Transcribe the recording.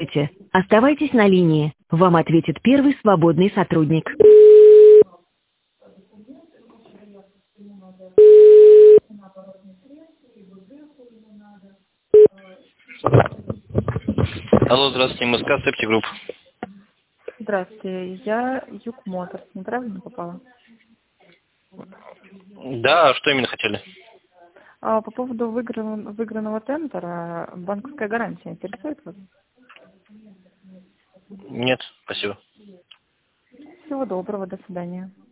ждете. Оставайтесь на линии. Вам ответит первый свободный сотрудник. Алло, здравствуйте, МСК Септик Групп. Здравствуйте, я Юг Моторс, неправильно попала? Да, что именно хотели? По поводу выигранного тендера, банковская гарантия интересует вас? Нет, спасибо. Всего доброго, до свидания.